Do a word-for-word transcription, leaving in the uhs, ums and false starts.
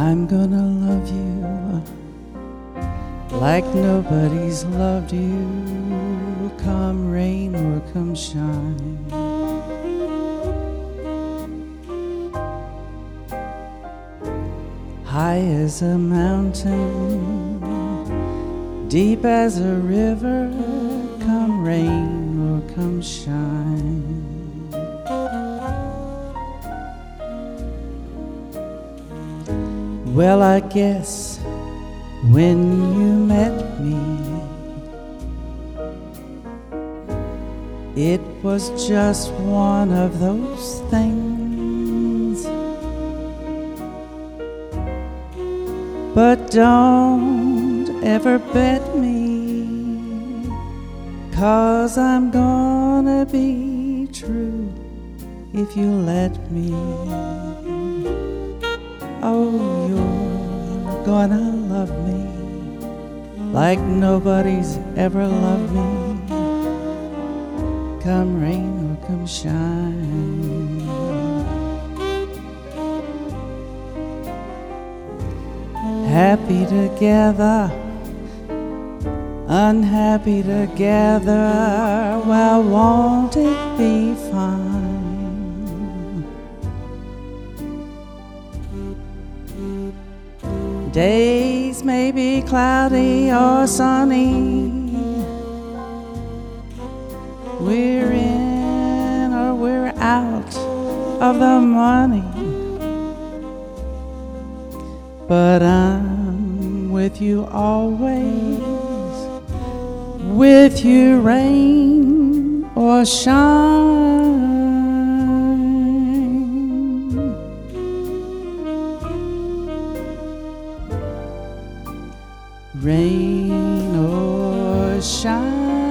I'm gonna love you like nobody's loved you, come rain or come shine. High as a mountain, deep as a river, come rain or come shine. Well, I guess when you met me, it was just one of those things. But don't ever bet me, 'cause I'm gonna be true if you let me. Oh, you're gonna love me like nobody's ever loved me, come rain or come shine. Happy together, unhappy together, well, won't it be fine? Days may be cloudy or sunny, we're in or we're out of the money, but I'm with you always, with you rain or shine. Rain or shine.